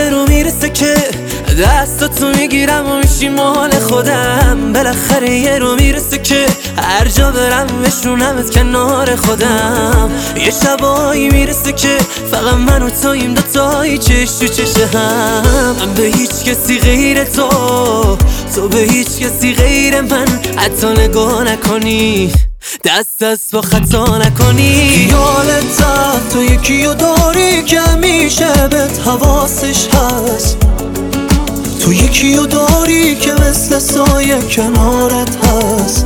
یه رو میرسه که دستاتو میگیرم و میشی مال خودم. بالاخره یه رو میرسه که هر جا برم بشونمت کنار خودم. یه شبایی میرسه که فقط من و تویم دوتایی چش تو چش هم. من به هیچ کسی غیر تو به هیچ کسی غیر من حتی نگاه نکنی، دست با خطا نکنی. خیالت تو یکیو داری که همیشه بهت حواسش هست. تو یکیو داری که مثل سایه کنارت هست.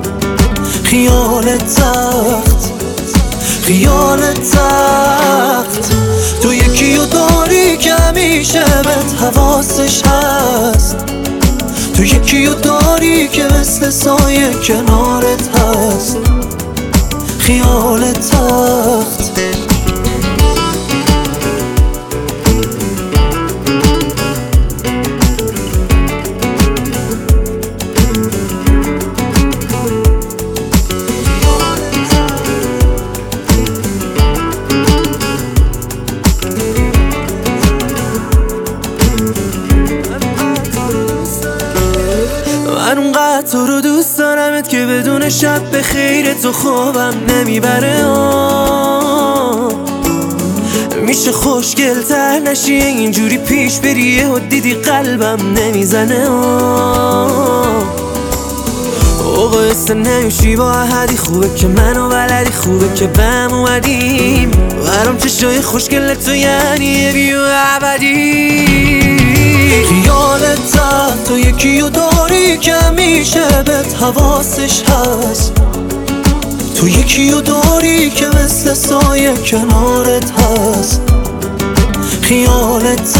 خیالت تخت تو یکیو داری که همیشه بهت حواسش هست. تو یکیو داری که مثل سایه کنارت هست. خیالت تخت من اونقدر تو رو دوست دارمت که بدون شب به خیر تو خوابم نمیبره. میشه خوشگل تر نشی اینجوری پیش بریه و دیدی قلبم نمیزنه. اوقست نمیشی با احدی، خوبه که منو بلدی، خوبه که بهم اومدیم. برام چشای خوشگل تو یعنی یه بیو ابدی. خیالت تو یکیو داری که همیشه بهت حواسش هست. تو یکیو داری که مثل سایه کنارت هست. خیالت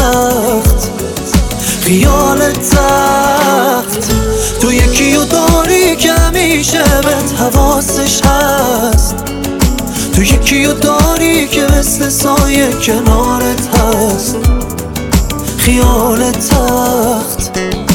تخت تو یکیو داری که همیشه بهت حواسش هست. تو یکیو داری که مثل سایه کنارت هست. خیالت تخت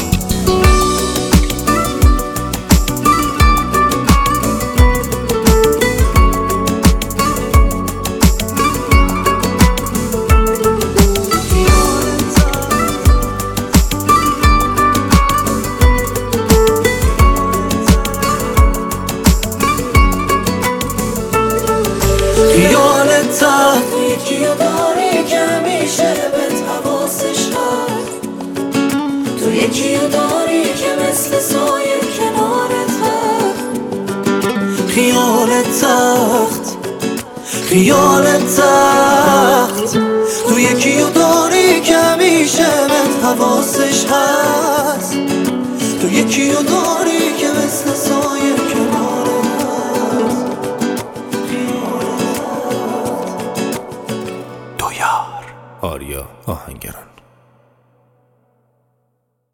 خیالت تخت یکیو داری که همیشه بهت حواسش هست. تو یکیو داری که مثل سایه کنارت هست. خیالت تخت تو یکیو داری که همیشه بهت حواسش هست. تو یکیو داری که مثل سایه کنارت هست. دویار آریا آهنگران.